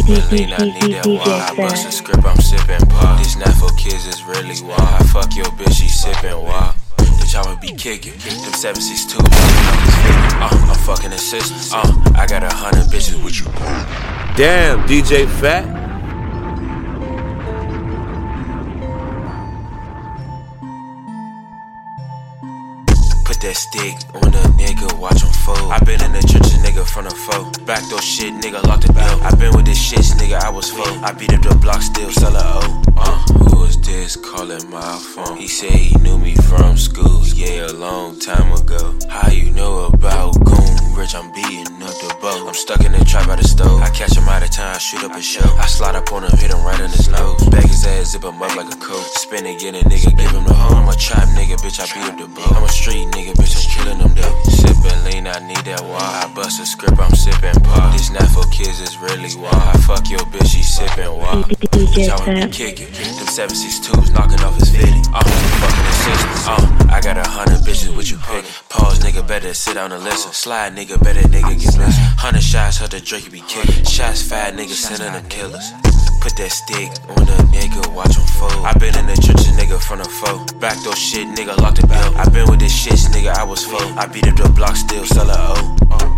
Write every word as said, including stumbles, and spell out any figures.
Sippin' lean, I need that wine. I bust a script, I'm sippin' pop. This not for kids, it's really wild. I fuck your bitch, she sippin' wild. Bitch, I'ma be kickin'. Them seven six two, uh, I'm fucking assistants. Uh, I got a hundred bitches with you. Damn, D J Fat. Put that stick on the nigga, watch him fold. I been in the trenches, nigga, from the foe. Backdoor shit, nigga, lock the door. I been with this shit, nigga, I was full. I beat up the block, still sell a O. Uh, who was this calling my phone? He said he knew me from school, yeah, a long time ago. How you know about Goon Rich? I'm beating up the boat. I'm stuck in the trap by the stove. I catch him out of town, shoot up his show. I slide up on him, hit him right in his nose. Bag his ass, zip him up like a coat. Spin it, get a nigga, give him the hoe. I'm a trap nigga, bitch, I beat up the boat. I'm a street nigga, bitch, I'm killing them though. Sippin' lean, I need that wine. I bust a script, I'm sippin' pop. This not for kids, it's really wild. I fuck your bitch, she sippin' wild. Bitch, I would be kickin'. Them seven six twos knocking off his fitty. Uh, fucking assistants. Uh, I got a hundred bitches with you pickin'. Pause, nigga, better sit down and listen. Slide, nigga, better nigga get blessed. Hundred shots, her the Drake be kickin'. Shots fat, nigga, sending them killers. Put that stick on the nigga, watch him fold. I been in the trenches, nigga, from the foe. Backdoor shit, nigga, lock the door. I been with this shit, nigga, I was full. I beat up the block, still sell a O.